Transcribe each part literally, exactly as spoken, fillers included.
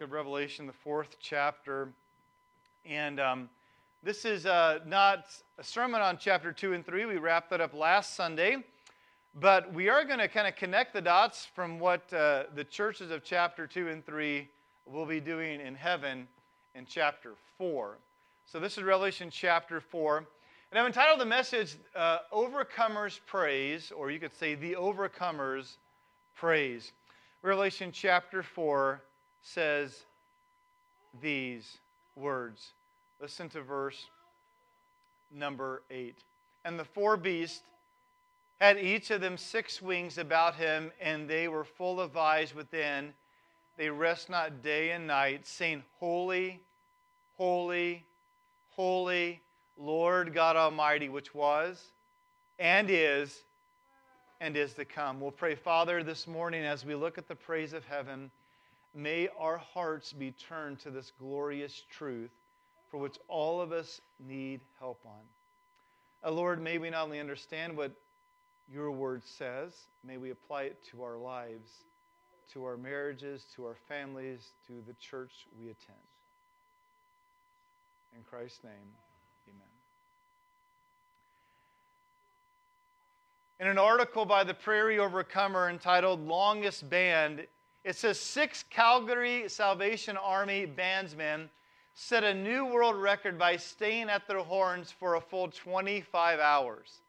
of Revelation, the fourth chapter. And um, this is uh, not a sermon on chapter two and three. We wrapped that up last Sunday. But we are going to kind of connect the dots from what uh, the churches of chapter two and three will be doing in heaven in chapter four. So this is Revelation chapter four. And I've entitled the message, uh, Overcomers Praise, or you could say The Overcomers Praise. Revelation chapter four says these words. Listen to verse number eight. And the four beasts had each of them six wings about him, and they were full of eyes within. They rest not day and night, saying, Holy, holy, holy, Lord God Almighty, which was, and is, and is to come. We'll pray, Father, this morning as we look at the praise of heaven, may our hearts be turned to this glorious truth for which all of us need help on. Uh, Lord, may we not only understand what your word says, may we apply it to our lives, to our marriages, to our families, to the church we attend. In Christ's name, amen. In an article by the Prairie Overcomer entitled Longest Band, it says six Calgary Salvation Army bandsmen set a new world record by staying at their horns for a full twenty-five hours.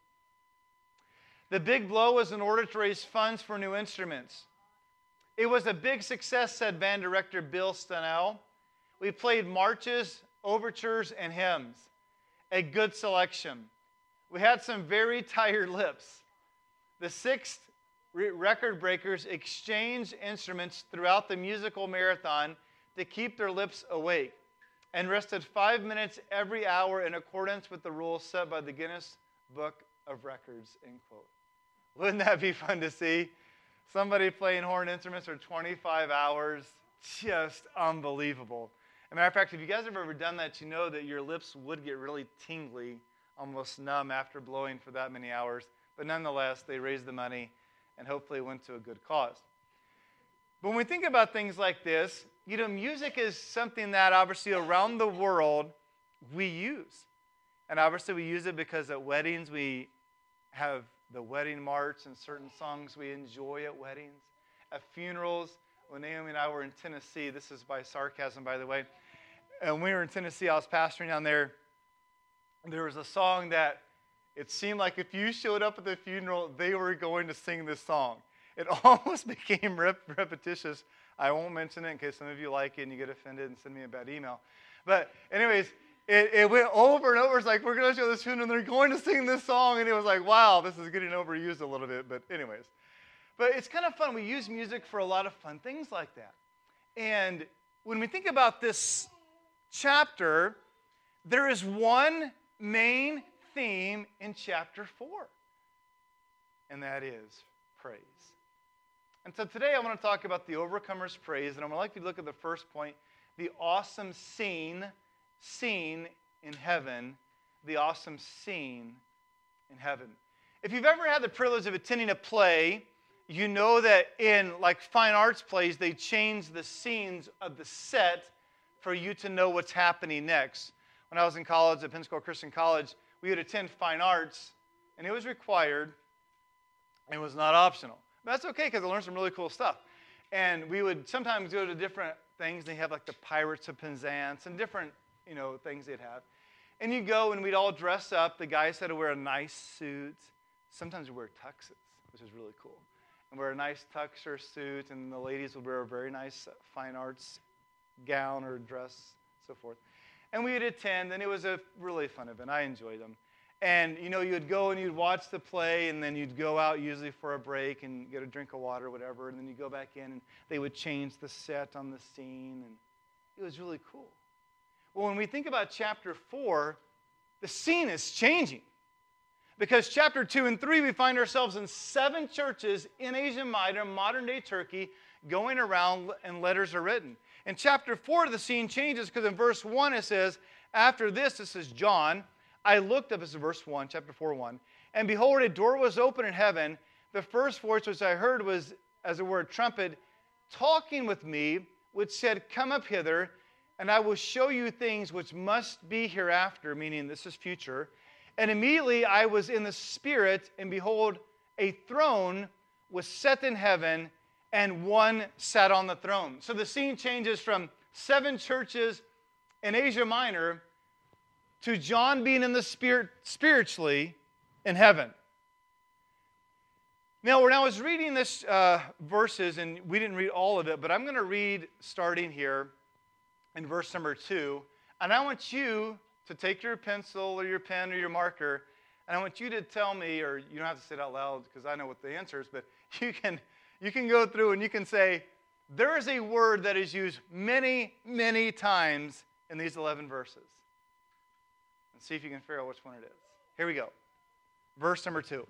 The big blow was in order to raise funds for new instruments. It was a big success, said band director Bill Stanell. We played marches, overtures, and hymns. A good selection. We had some very tired lips. The six record breakers exchanged instruments throughout the musical marathon to keep their lips awake and rested five minutes every hour in accordance with the rules set by the Guinness Book of Records, end quote. Wouldn't that be fun to see? Somebody playing horn instruments for twenty-five hours. Just unbelievable. As a matter of fact, if you guys have ever done that, you know that your lips would get really tingly, almost numb after blowing for that many hours. But nonetheless, they raised the money and hopefully went to a good cause. But when we think about things like this, you know, music is something that obviously around the world we use. And obviously we use it because at weddings we have the wedding march and certain songs we enjoy at weddings. At funerals, when Naomi and I were in Tennessee, this is by sarcasm, by the way, and when we were in Tennessee, I was pastoring down there, there was a song that it seemed like if you showed up at the funeral, they were going to sing this song. It almost became rep- repetitious. I won't mention it in case some of you like it and you get offended and send me a bad email. But anyways, it, it went over and over. It's like, we're going to show this funeral and they're going to sing this song. And it was like, wow, this is getting overused a little bit. But anyways. But it's kind of fun. We use music for a lot of fun things like that. And when we think about this chapter, there is one main theme in chapter four, and that is praise. And so today I want to talk about the overcomer's praise, and I'm going to like you to look at the first point, the awesome scene, scene in heaven, the awesome scene in heaven. If you've ever had the privilege of attending a play, you know that in like fine arts plays, they change the scenes of the set for you to know what's happening next. When I was in college at Pensacola Christian College, we would attend fine arts, and it was required, and it was not optional. But that's okay, because I learned some really cool stuff. And we would sometimes go to different things. They have like the Pirates of Penzance and different, you know, things they'd have. And you go, and we'd all dress up. The guys had to wear a nice suit. Sometimes we wear tuxes, which is really cool. And wear a nice tux or suit, and the ladies would wear a very nice fine arts gown or dress, so forth. And we would attend, and it was a really fun event. I enjoyed them. And, you know, you'd go and you'd watch the play, and then you'd go out usually for a break and get a drink of water or whatever, and then you go back in, and they would change the set on the scene, and it was really cool. Well, when we think about chapter four, the scene is changing. Because chapter two and three, we find ourselves in seven churches in Asia Minor, modern-day Turkey, going around, and letters are written. In chapter four, the scene changes because in verse one it says, after this, this is John, I looked up, this is verse one, chapter four, one, and behold, a door was open in heaven. The first voice which I heard was, as it were, a trumpet, talking with me which said, "Come up hither, and I will show you things which must be hereafter," meaning this is future. "And immediately I was in the Spirit, and behold, a throne was set in heaven, and one sat on the throne." So the scene changes from seven churches in Asia Minor to John being in the Spirit spiritually in heaven. Now, when I was reading this uh, verses, and we didn't read all of it, but I'm going to read starting here in verse number two, and I want you to take your pencil or your pen or your marker, and I want you to tell me, or you don't have to say it out loud because I know what the answer is, but you can you can go through and you can say, there is a word that is used many, many times in these eleven verses. And see if you can figure out which one it is. Here we go. Verse number two.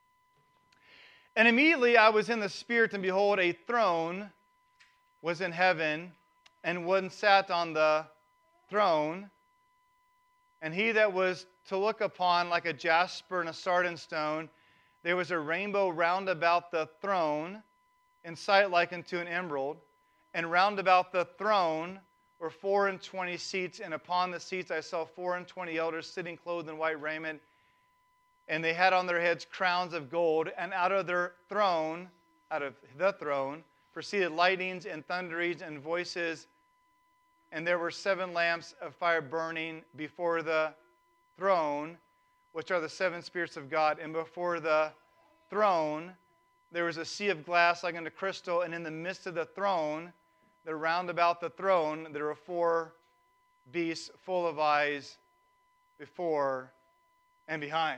"And immediately I was in the Spirit, and behold, a throne was in heaven, and one sat on the throne. And he that was to look upon like a jasper and a sardine stone, there was a rainbow round about the throne, in sight like unto an emerald. And round about the throne were four and twenty seats, and upon the seats I saw four and twenty elders sitting clothed in white raiment. And they had on their heads crowns of gold, and out of their throne, out of the throne, proceeded lightnings and thunderings and voices. And there were seven lamps of fire burning before the throne, which are the seven spirits of God. And before the throne there was a sea of glass like unto crystal, and in the midst of the throne, the round about the throne, there were four beasts full of eyes before and behind."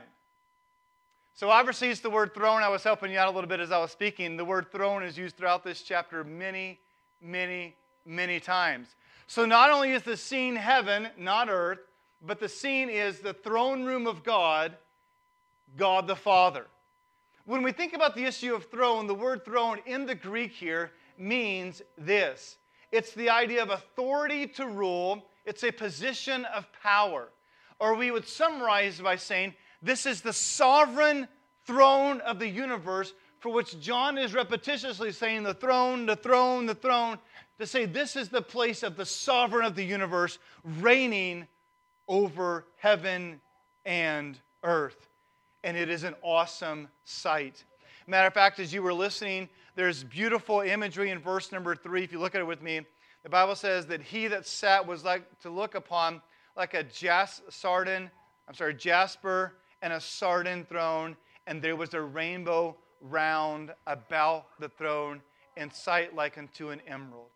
So obviously it's the word throne. I was helping you out a little bit as I was speaking. The word throne is used throughout this chapter many, many, many times. So not only is the scene heaven, not earth, but the scene is the throne room of God, God the Father. When we think about the issue of throne, the word throne in the Greek here means this. It's the idea of authority to rule. It's a position of power. Or we would summarize by saying, this is the sovereign throne of the universe, for which John is repetitiously saying the throne, the throne, the throne, to say this is the place of the sovereign of the universe reigning over heaven and earth. And it is an awesome sight. Matter of fact, as you were listening, there's beautiful imagery in verse number three. If you look at it with me, the Bible says that he that sat was like to look upon like a jas- sardine, I'm sorry, jasper and a sardine throne, and there was a rainbow round about the throne, in sight like unto an emerald.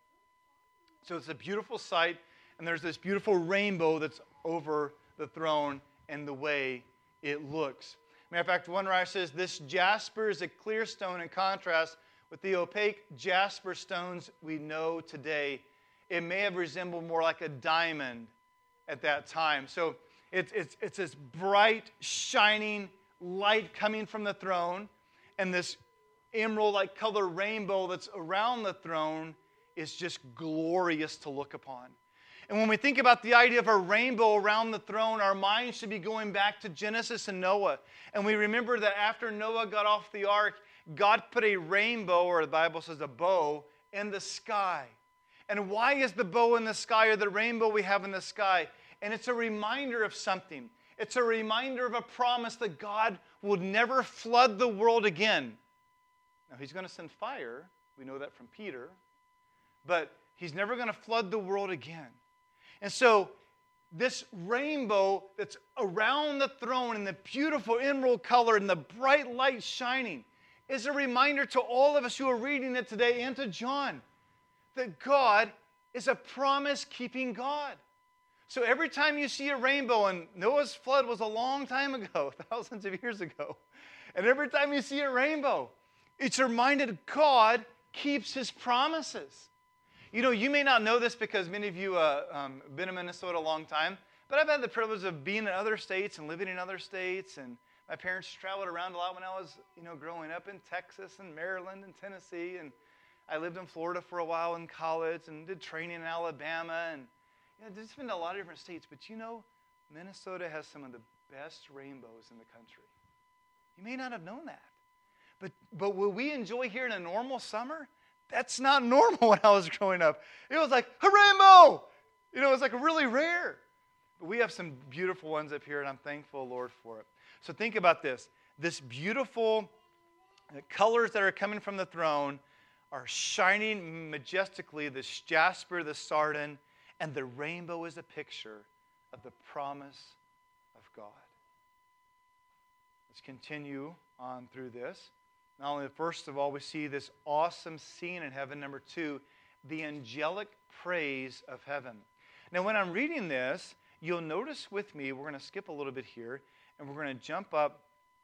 So it's a beautiful sight, and there's this beautiful rainbow that's over the throne and the way it looks. Matter of fact, one writer says, this jasper is a clear stone in contrast with the opaque jasper stones we know today. It may have resembled more like a diamond at that time. So it's, it's, it's this bright, shining light coming from the throne, and this emerald-like color rainbow that's around the throne is just glorious to look upon. And when we think about the idea of a rainbow around the throne, our minds should be going back to Genesis and Noah. And we remember that after Noah got off the ark, God put a rainbow, or the Bible says a bow, in the sky. And why is the bow in the sky, or the rainbow we have in the sky? And it's a reminder of something. It's a reminder of a promise that God would never flood the world again. Now, he's going to send fire. We know that from Peter. But he's never going to flood the world again. And so this rainbow that's around the throne in the beautiful emerald color and the bright light shining is a reminder to all of us who are reading it today, and to John, that God is a promise-keeping God. So every time you see a rainbow, and Noah's flood was a long time ago, thousands of years ago, and every time you see a rainbow, it's a reminder that God keeps his promises. You know, you may not know this because many of you have uh, um, been in Minnesota a long time, but I've had the privilege of being in other states and living in other states, and my parents traveled around a lot when I was, you know, growing up in Texas and Maryland and Tennessee, and I lived in Florida for a while in college and did training in Alabama, and you know, there's been a lot of different states, but you know, Minnesota has some of the best rainbows in the country. You may not have known that. But, but what we enjoy here in a normal summer, That's not normal when I was growing up. It was like, a rainbow! You know, it was like really rare. But we have some beautiful ones up here, and I'm thankful, Lord, for it. So think about this. This beautiful colors that are coming from the throne are shining majestically, this jasper, the sardine, and the rainbow is a picture of the promise of God. Let's continue on through this. Not only, first of all, we see this awesome scene in heaven. Number two, the angelic praise of heaven. Now, when I'm reading this, you'll notice with me, we're going to skip a little bit here, and we're going to jump up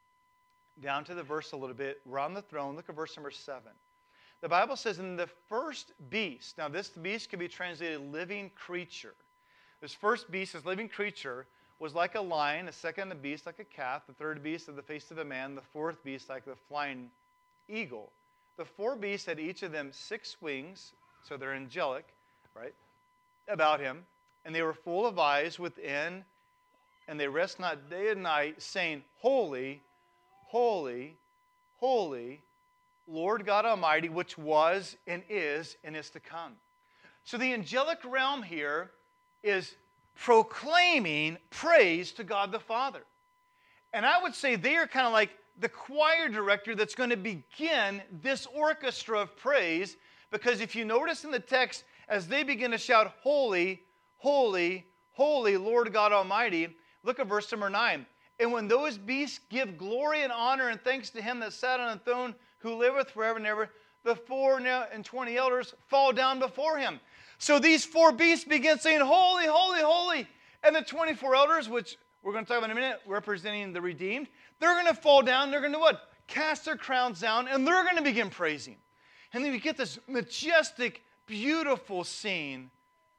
down to the verse a little bit. We're on the throne. Look at verse number seven. The Bible says, in the first beast, now this beast can be translated living creature. This first beast, this living creature, was like a lion, the second beast like a calf, the third beast had the face of a man, the fourth beast like the flying eagle. The four beasts had each of them six wings, so they're angelic, right, about him. And they were full of eyes within, and they rest not day and night, saying, Holy, holy, holy, Lord God Almighty, which was and is and is to come. So the angelic realm here is proclaiming praise to God the Father. And I would say they are kind of like the choir director that's going to begin this orchestra of praise, because if you notice in the text, as they begin to shout, Holy, holy, holy, Lord God Almighty, look at verse number nine. And when those beasts give glory and honor and thanks to him that sat on the throne, who liveth forever and ever, the four and twenty elders fall down before him. So these four beasts begin saying, Holy, holy, holy. And the twenty-four elders, which we're going to talk about in a minute, representing the redeemed, they're going to fall down. They're going to what? Cast their crowns down, and they're going to begin praising. And then we get this majestic, beautiful scene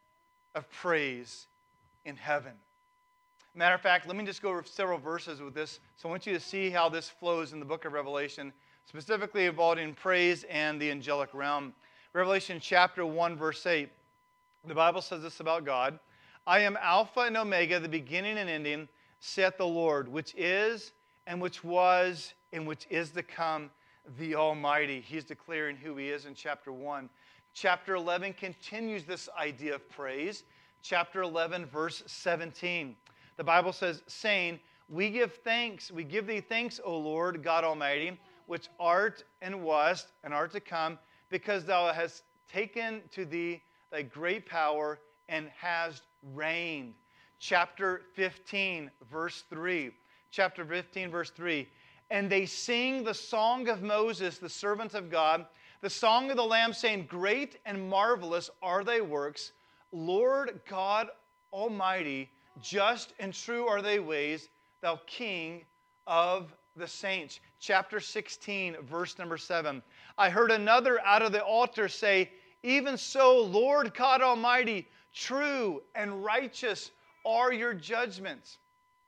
of praise in heaven. Matter of fact, let me just go over several verses with this. So I want you to see how this flows in the book of Revelation, specifically involving praise and the angelic realm. Revelation chapter one, verse eight. The Bible says this about God. I am Alpha and Omega, the beginning and ending, saith the Lord, which is and which was and which is to come, the Almighty. He's declaring who he is in chapter one. Chapter eleven continues this idea of praise. Chapter eleven, verse seventeen. The Bible says, saying, We give thanks, we give thee thanks, O Lord, God Almighty, which art and wast and art to come, because thou hast taken to thee thy great power and hast reigned. Chapter fifteen, verse three. Chapter fifteen, verse three. And they sing the song of Moses, the servant of God, the song of the Lamb, saying, Great and marvelous are thy works, Lord God Almighty, just and true are thy ways, thou King of the saints. Chapter sixteen, verse number seven. I heard another out of the altar say, Even so, Lord God Almighty, true and righteous are your judgments.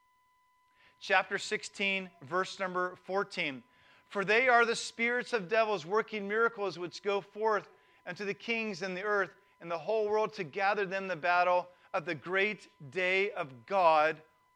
Chapter sixteen, verse number fourteen. For they are the spirits of devils working miracles which go forth unto the kings in the earth and the whole world to gather them the battle of the great day of God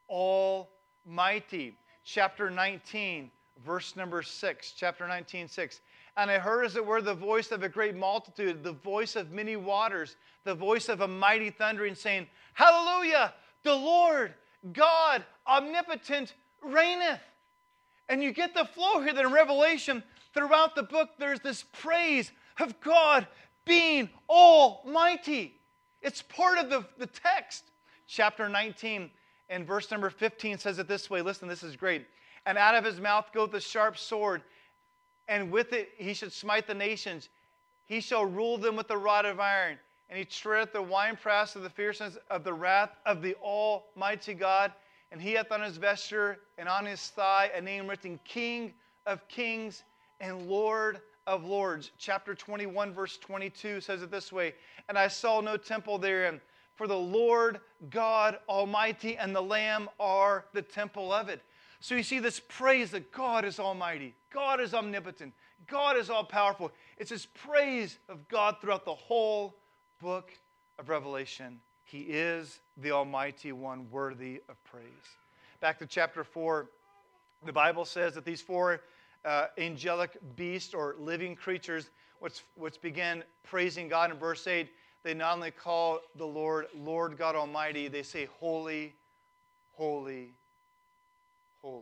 Almighty. Chapter nineteen, verse number six. Chapter nineteen, six. And I heard as it were the voice of a great multitude, the voice of many waters, the voice of a mighty thundering, saying, Hallelujah! The Lord God omnipotent reigneth. And you get the flow here that in Revelation, throughout the book, there's this praise of God being almighty. It's part of the, the text. Chapter nineteen and verse number fifteen says it this way. Listen, this is great. And out of his mouth goeth a sharp sword, and with it he should smite the nations. He shall rule them with a rod of iron, and he treadeth the winepress of the fierceness of the wrath of the Almighty God. And he hath on his vesture and on his thigh a name written, King of Kings and Lord of Lords. Chapter twenty-one, verse twenty-two says it this way. And I saw no temple therein, for the Lord God Almighty and the Lamb are the temple of it. So you see this praise that God is almighty. God is omnipotent. God is all-powerful. It's this praise of God throughout the whole book of Revelation. He is the Almighty One, worthy of praise. Back to chapter four, the Bible says that these four uh, angelic beasts or living creatures which, which began praising God in verse eight, they not only call the Lord, Lord God Almighty, they say, holy, holy, holy.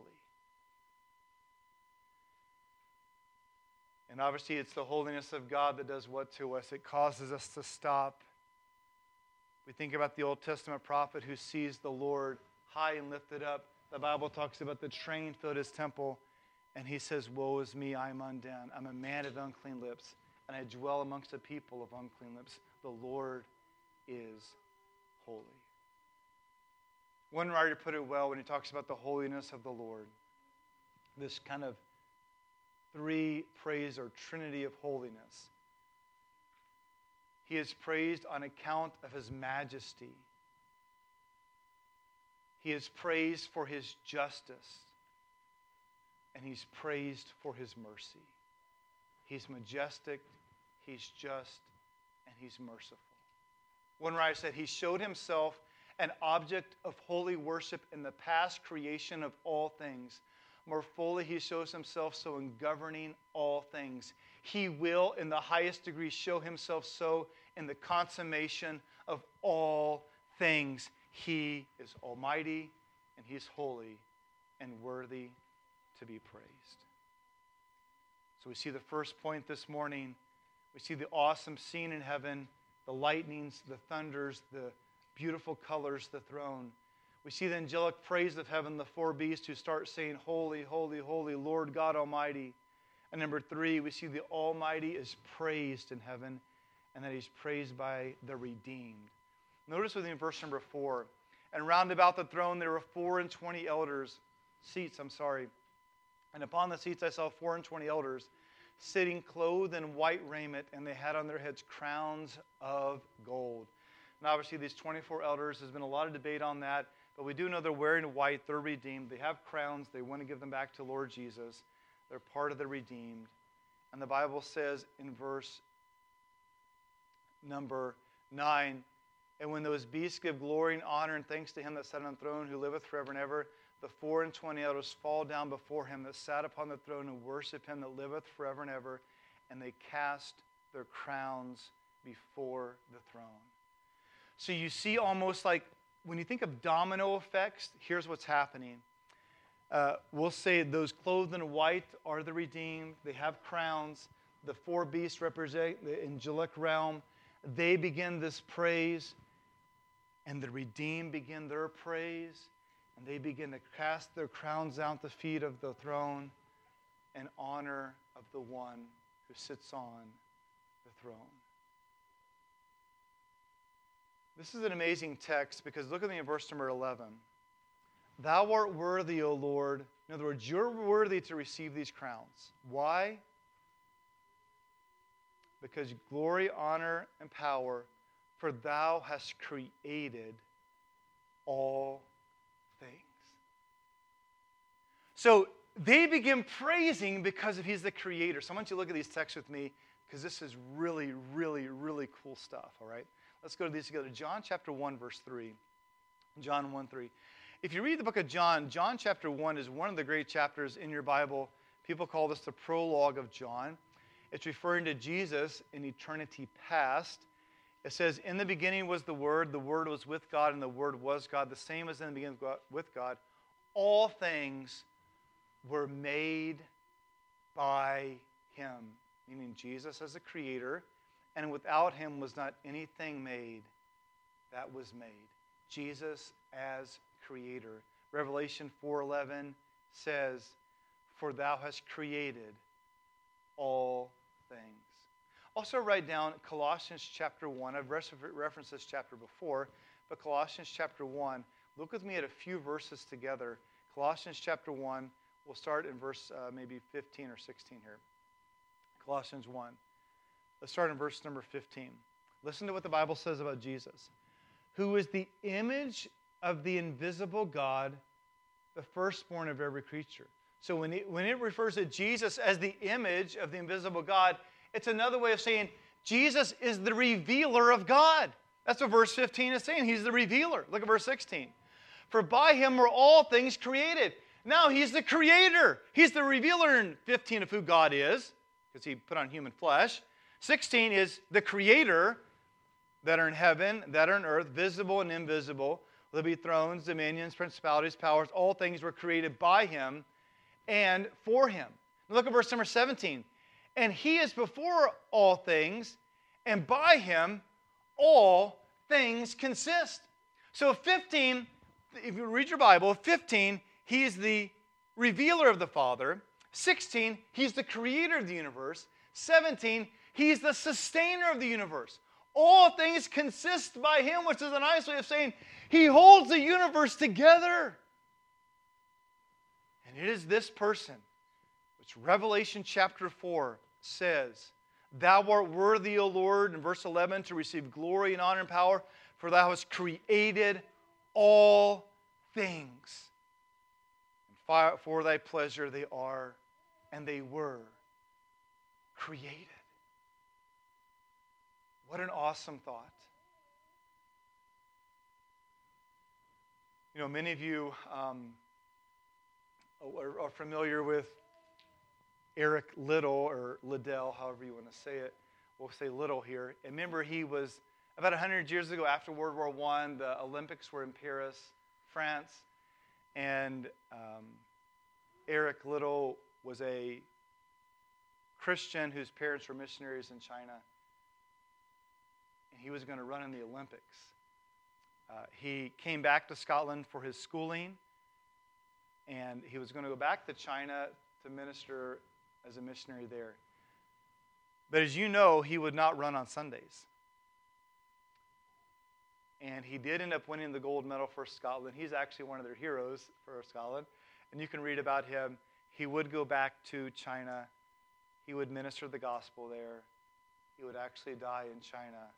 And obviously it's the holiness of God that does what to us? It causes us to stop. We think about the Old Testament prophet who sees the Lord high and lifted up. The Bible talks about the train filled his temple. And he says, woe is me, I am undone. I'm a man of unclean lips, and I dwell amongst a people of unclean lips. The Lord is holy. One writer put it well when he talks about the holiness of the Lord. This kind of three praise or trinity of holiness. He is praised on account of his majesty. He is praised for his justice. And he's praised for his mercy. He's majestic, he's just, and he's merciful. One writer said, he showed himself an object of holy worship in the past creation of all things. More fully, he shows himself so in governing all things. He will, in the highest degree, show himself so in the consummation of all things. He is almighty, and he's holy and worthy to be praised. So we see the first point this morning. We see the awesome scene in heaven, the lightnings, the thunders, the beautiful colors, the throne. We see the angelic praise of heaven, the four beasts who start saying, holy, holy, holy, Lord God Almighty. And number three, we see the Almighty is praised in heaven, and that he's praised by the redeemed. Notice with me in verse number four, and round about the throne there were four and twenty elders, seats, I'm sorry. And upon the seats I saw four and twenty elders, sitting clothed in white raiment, and they had on their heads crowns of gold. And obviously these twenty-four elders, there's been a lot of debate on that, but we do know they're wearing white, they're redeemed, they have crowns, they want to give them back to Lord Jesus. They're part of the redeemed. And the Bible says in verse number nine, and when those beasts give glory and honor and thanks to him that sat on the throne, who liveth forever and ever, the four and twenty elders fall down before him that sat upon the throne and worship him that liveth forever and ever, and they cast their crowns before the throne. So you see almost like, when you think of domino effects, here's what's happening. Uh, we'll say those clothed in white are the redeemed. They have crowns. The four beasts represent the angelic realm. They begin this praise, and the redeemed begin their praise. And they begin to cast their crowns down at the feet of the throne in honor of the one who sits on the throne. This is an amazing text because look at me in verse number eleven. Thou art worthy, O Lord. In other words, you're worthy to receive these crowns. Why? Because glory, honor, and power, for thou hast created all things. So they begin praising because of he's the creator. So I want you to look at these texts with me because this is really, really, really cool stuff, all right? Let's go to these together. John chapter one, verse three. John one, three. If you read the book of John, John chapter one is one of the great chapters in your Bible. People call this the prologue of John. It's referring to Jesus in eternity past. It says, in the beginning was the Word, the Word was with God, and the Word was God, the same as in the beginning with God. All things were made by him, meaning Jesus as the creator, and without him was not anything made that was made. Jesus as creator. Revelation four eleven says, for thou hast created all things. Also write down Colossians chapter one. I've referenced this chapter before, but Colossians chapter one. Look with me at a few verses together. Colossians chapter one. We'll start in verse uh, maybe fifteen or sixteen here. Colossians one. Let's start in verse number fifteen. Listen to what the Bible says about Jesus. Who is the image of the invisible God, the firstborn of every creature. So when it, when it refers to Jesus as the image of the invisible God, it's another way of saying Jesus is the revealer of God. That's what verse fifteen is saying. He's the revealer. Look at verse sixteen. For by him were all things created. Now he's the creator. He's the revealer in fifteen of who God is, because he put on human flesh. sixteen is the creator that are in heaven, that are in earth, visible and invisible. There'll be thrones, dominions, principalities, powers. All things were created by him and for him. Look at verse number seventeen. And he is before all things, and by him all things consist. So fifteen, if you read your Bible, fifteen, he is the revealer of the Father. sixteen, he's the creator of the universe. seventeen, he's the sustainer of the universe. All things consist by him, which is a nice way of saying he holds the universe together. And it is this person, which Revelation chapter four says, thou art worthy, O Lord, in verse eleven, to receive glory and honor and power, for thou hast created all things. And for thy pleasure they are, and they were created. What an awesome thought. You know, many of you um, are, are familiar with Eric Liddell, or Liddell, however you want to say it. We'll say Liddell here. And remember, he was about one hundred years ago, after World War One, the Olympics were in Paris, France. And um, Eric Liddell was a Christian whose parents were missionaries in China. And he was going to run in the Olympics. Uh, he came back to Scotland for his schooling. And he was going to go back to China to minister as a missionary there. But as you know, he would not run on Sundays. And he did end up winning the gold medal for Scotland. He's actually one of their heroes for Scotland. And you can read about him. He would go back to China. He would minister the gospel there. He would actually die in China, um,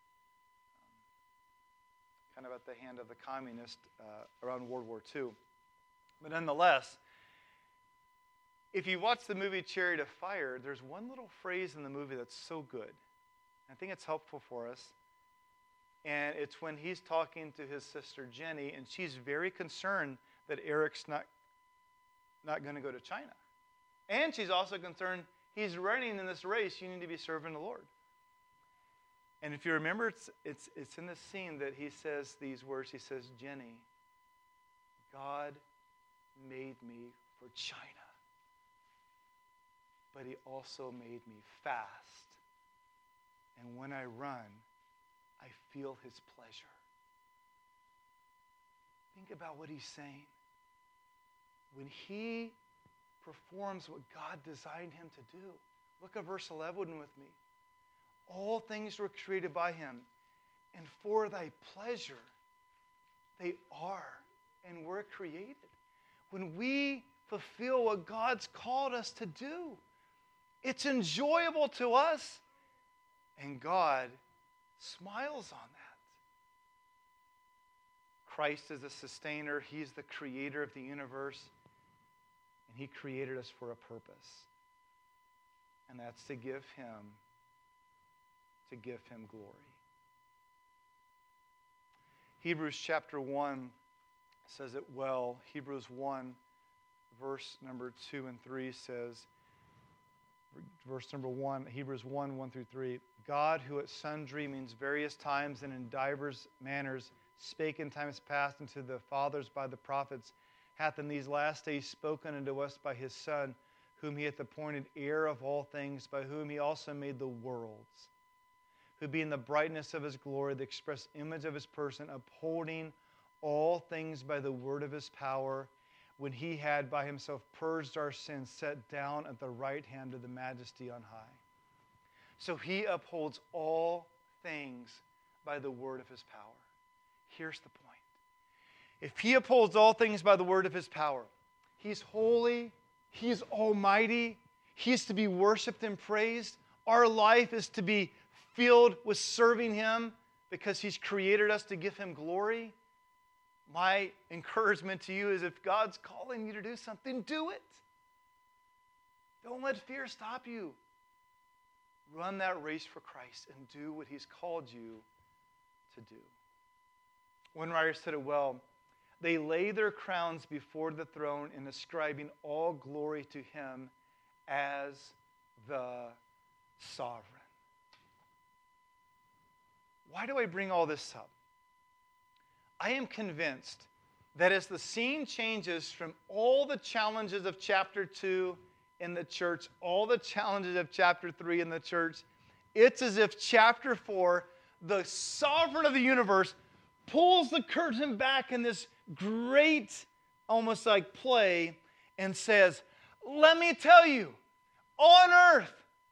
kind of at the hand of the communists uh, around World War Two. But nonetheless, if you watch the movie Chariot of Fire, there's one little phrase in the movie that's so good. I think it's helpful for us. And it's when he's talking to his sister Jenny, and she's very concerned that Eric's not, not going to go to China. And she's also concerned he's running in this race. You need to be serving the Lord. And if you remember, it's, it's, it's in this scene that he says these words. He says, Jenny, God made me for China. But he also made me fast. And when I run, I feel his pleasure. Think about what he's saying. When he performs what God designed him to do. Look at verse eleven with me. All things were created by him, and for thy pleasure they are and were created. When we fulfill what God's called us to do, it's enjoyable to us, and God smiles on that. Christ is the sustainer. He's the creator of the universe, and he created us for a purpose, and that's to give him, to give him glory. Hebrews chapter one says it well. Hebrews one, verse number two and three says, verse number one, Hebrews one, one through three, God, who at sundry, means various times and in divers manners, spake in times past unto the fathers by the prophets, hath in these last days spoken unto us by his Son, whom he hath appointed heir of all things, by whom he also made the worlds, who being the brightness of his glory, the express image of his person, upholding all things by the word of his power, when he had by himself purged our sins, sat down at the right hand of the majesty on high. So he upholds all things by the word of his power. Here's the point. If he upholds all things by the word of his power, he's holy, he's almighty, he is to be worshiped and praised. Our life is to be filled with serving him because he's created us to give him glory. My encouragement to you is if God's calling you to do something, do it. Don't let fear stop you. Run that race for Christ and do what he's called you to do. One writer said it well. They lay their crowns before the throne in ascribing all glory to him as the sovereign. Why do I bring all this up? I am convinced that as the scene changes from all the challenges of chapter two in the church, all the challenges of chapter three in the church, it's as if chapter four, the sovereign of the universe, pulls the curtain back in this great, almost like play, and says, let me tell you, on earth,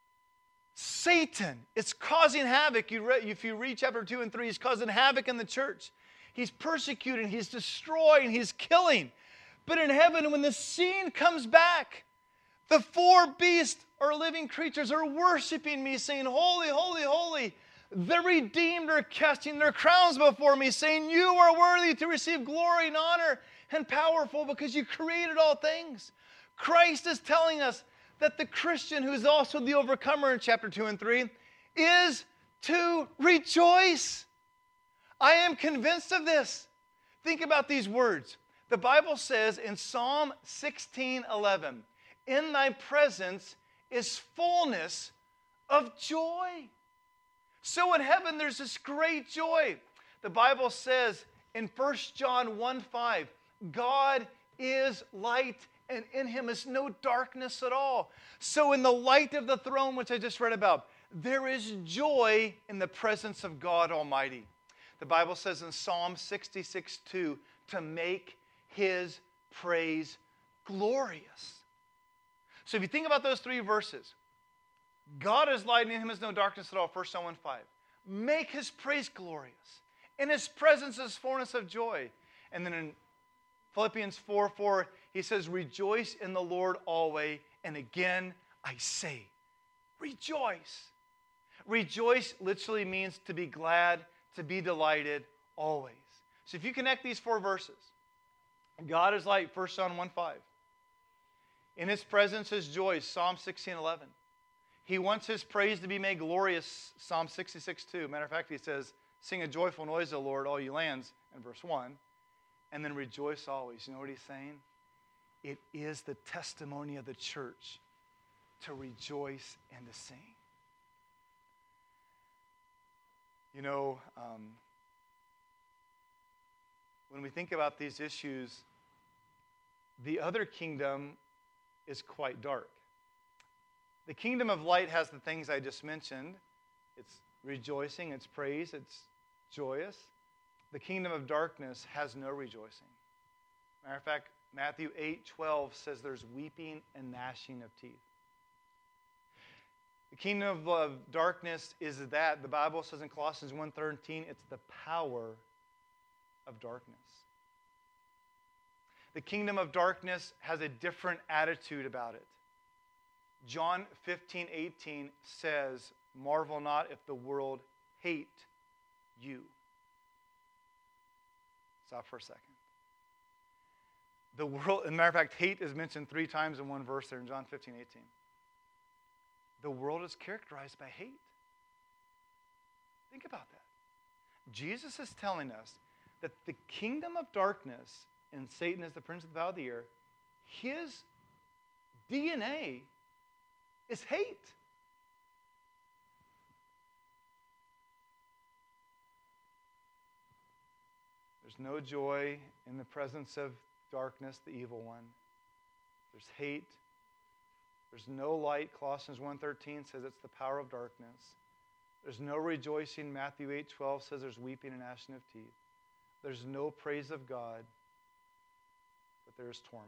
Satan is causing havoc. You re- if you read chapter two and three, he's causing havoc in the church. He's persecuting, he's destroying, he's killing. But in heaven, when the scene comes back, the four beasts or living creatures are worshiping me, saying, holy, holy, holy. The redeemed are casting their crowns before me, saying, you are worthy to receive glory and honor and powerful because you created all things. Christ is telling us that the Christian, who is also the overcomer in chapter two and three, is to rejoice. I am convinced of this. Think about these words. The Bible says in Psalm sixteen eleven, in thy presence is fullness of joy. So in heaven there's this great joy. The Bible says in First John one five, God is light and in him is no darkness at all. So in the light of the throne, which I just read about, there is joy in the presence of God Almighty. The Bible says in Psalm sixty-six two, to make his praise glorious. So if you think about those three verses, God is light and in him is no darkness at all, First John one five. Make his praise glorious. In his presence is fullness of joy. And then in Philippians four four, he says, rejoice in the Lord always. And again, I say, rejoice. Rejoice literally means to be glad, to be delighted always. So if you connect these four verses, God is light, First John one five. In his presence is joy, Psalm sixteen eleven. He wants his praise to be made glorious, Psalm sixty-six two. Matter of fact, he says, sing a joyful noise, O Lord, all you lands, in verse one. And then rejoice always. You know what he's saying? It is the testimony of the church to rejoice and to sing. You know, um, when we think about these issues, the other kingdom is quite dark. The kingdom of light has the things I just mentioned. It's rejoicing, it's praise, it's joyous. The kingdom of darkness has no rejoicing. Matter of fact, Matthew eight twelve says there's weeping and gnashing of teeth. The kingdom of darkness is that. The Bible says in Colossians one thirteen, it's the power of darkness. The kingdom of darkness has a different attitude about it. John fifteen eighteen says, marvel not if the world hate you. Stop for a second. The world, as a matter of fact, hate is mentioned three times in one verse there in John fifteen eighteen. The world is characterized by hate. Think about that. Jesus is telling us that the kingdom of darkness, and Satan is the prince of the power of the air, his D N A is hate. There's no joy in the presence of darkness, the evil one. There's hate. There's no light. Colossians one thirteen says it's the power of darkness. There's no rejoicing. Matthew eight twelve says there's weeping and gnashing of teeth. There's no praise of God, but there's torment.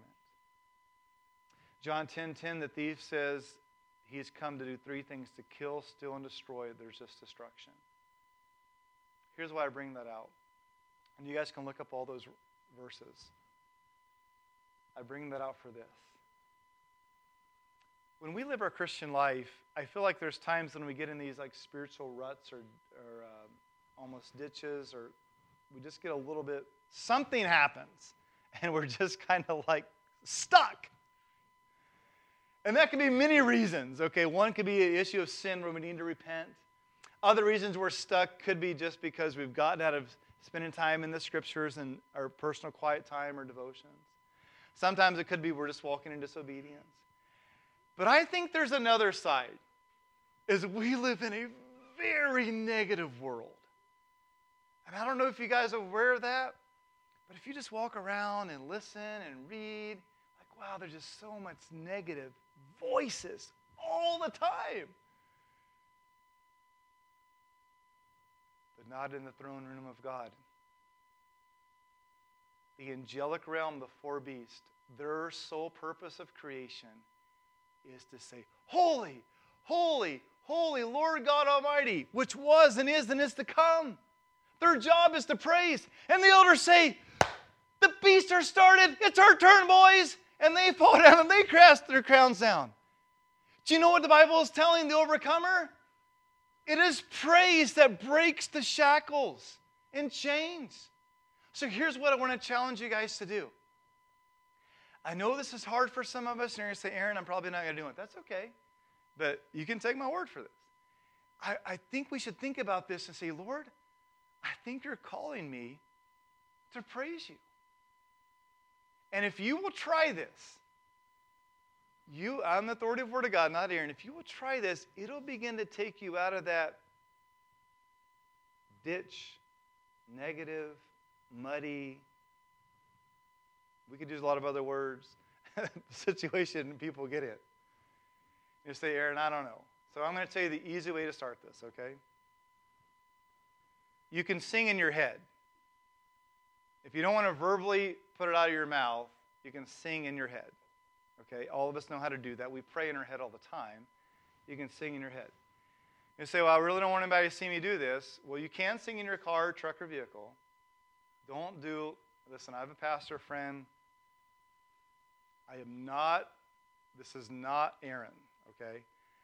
John ten ten, the thief says he's come to do three things: to kill, steal, and destroy. There's just destruction. Here's why I bring that out. And you guys can look up all those verses. I bring that out for this. When we live our Christian life, I feel like there's times when we get in these like spiritual ruts or, or uh, almost ditches, or we just get a little bit, something happens, and we're just kind of like stuck. And that can be many reasons, okay? One could be an issue of sin where we need to repent. Other reasons we're stuck could be just because we've gotten out of spending time in the scriptures and our personal quiet time or devotions. Sometimes it could be we're just walking in disobedience. But I think there's another side, is we live in a very negative world. And I don't know if you guys are aware of that, but if you just walk around and listen and read, like, wow, there's just so much negative voices all the time. But not in the throne room of God. The angelic realm, the four beasts, their sole purpose of creation is to say, holy, holy, holy Lord God Almighty, which was and is and is to come. Their job is to praise. And the elders say, the beasts are started. It's our turn, boys. And they fall down and they cast their crowns down. Do you know what the Bible is telling the overcomer? It is praise that breaks the shackles and chains. So here's what I want to challenge you guys to do. I know this is hard for some of us, and you're going to say, Aaron, I'm probably not going to do it. That's okay. But you can take my word for this. I, I think we should think about this and say, Lord, I think you're calling me to praise you. And if you will try this, you, I'm the authority of the Word of God, not Aaron. If you will try this, it'll begin to take you out of that ditch, negative, muddy, we could use a lot of other words, situation people get in. You say, Aaron, I don't know. So I'm going to tell you the easy way to start this, okay? You can sing in your head. If you don't want to verbally put it out of your mouth, you can sing in your head. Okay? All of us know how to do that. We pray in our head all the time. You can sing in your head. You say, well, I really don't want anybody to see me do this. Well, you can sing in your car, truck, or vehicle. Don't do, listen, I have a pastor friend. I am not, this is not Aaron, okay?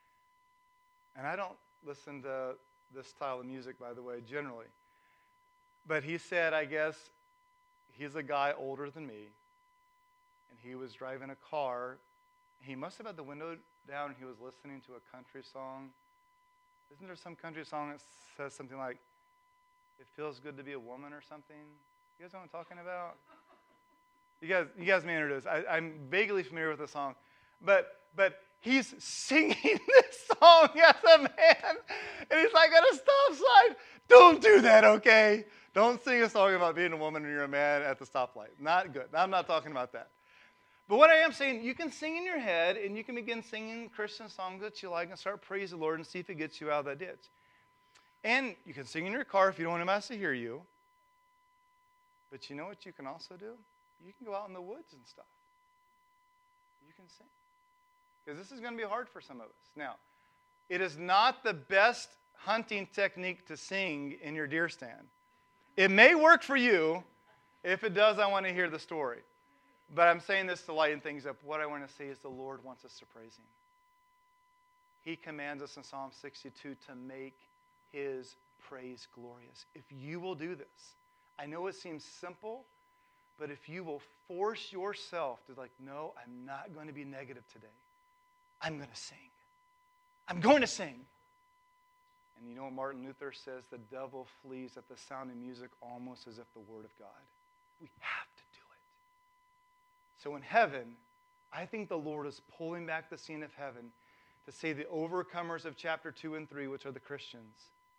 And I don't listen to this style of music, by the way, generally. But he said, I guess, he's a guy older than me, and he was driving a car. He must have had the window down, and he was listening to a country song. Isn't there some country song that says something like, it feels good to be a woman or something? You guys know what I'm talking about? You guys, you guys may introduce. I, I'm vaguely familiar with the song. But but he's singing this song as a man. And he's like at a stop sign. Don't do that, okay? Don't sing a song about being a woman and you're a man at the stoplight. Not good. I'm not talking about that. But what I am saying, you can sing in your head and you can begin singing Christian songs that you like and start praising the Lord and see if it gets you out of that ditch. And you can sing in your car if you don't want anybody else to hear you. But you know what you can also do? You can go out in the woods and stuff. You can sing. Because this is going to be hard for some of us. Now, it is not the best hunting technique to sing in your deer stand. It may work for you. If it does, I want to hear the story. But I'm saying this to lighten things up. What I want to say is the Lord wants us to praise Him. He commands us in Psalm sixty-two to make His praise glorious. If you will do this, I know it seems simple, but if you will force yourself to like, no, I'm not going to be negative today. I'm going to sing. I'm going to sing. And you know what Martin Luther says? The devil flees at the sound of music almost as if the word of God. We have to do it. So in heaven, I think the Lord is pulling back the scene of heaven to say the overcomers of chapter two and three, which are the Christians,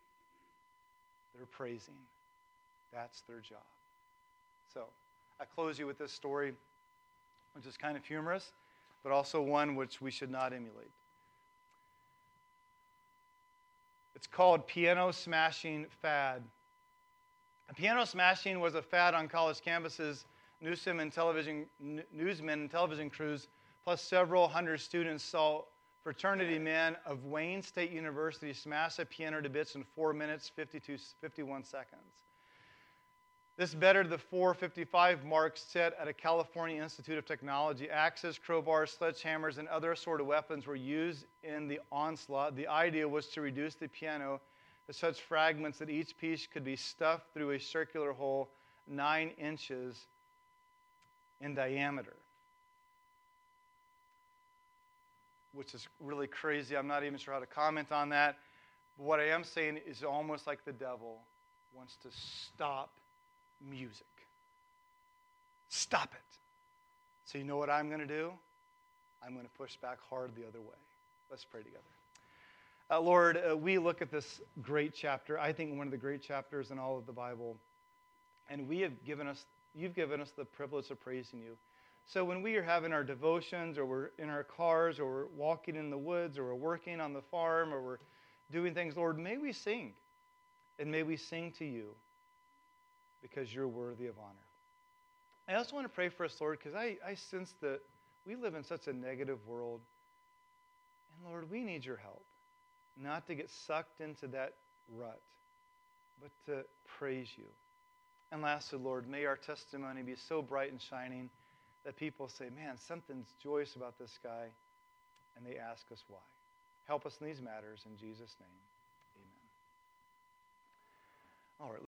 they're praising. That's their job. So I close you with this story, which is kind of humorous, but also one which we should not emulate. It's called Piano Smashing Fad. Piano smashing was a fad on college campuses. Newsmen and television, newsmen and television crews, plus several hundred students, saw fraternity men of Wayne State University smash a piano to bits in four minutes, fifty-two, fifty-one seconds. This bettered the four fifty-five mark set at a California Institute of Technology. Axes, crowbars, sledgehammers, and other assorted weapons were used in the onslaught. The idea was to reduce the piano to such fragments that each piece could be stuffed through a circular hole nine inches in diameter. Which is really crazy. I'm not even sure how to comment on that. But what I am saying is almost like the devil wants to stop music. Stop it. So you know what I'm going to do? I'm going to push back hard the other way. Let's pray together. Uh, Lord, uh, we look at this great chapter, I think one of the great chapters in all of the Bible, and we have given us, you've given us the privilege of praising you. So when we are having our devotions, or we're in our cars, or we're walking in the woods, or we're working on the farm, or we're doing things, Lord, may we sing, and may we sing to you, because you're worthy of honor. I also want to pray for us, Lord, because I, I sense that we live in such a negative world, and Lord, we need your help. Not to get sucked into that rut, but to praise you. And lastly, Lord, may our testimony be so bright and shining that people say, man, something's joyous about this guy, and they ask us why. Help us in these matters in Jesus' name. Amen. All right.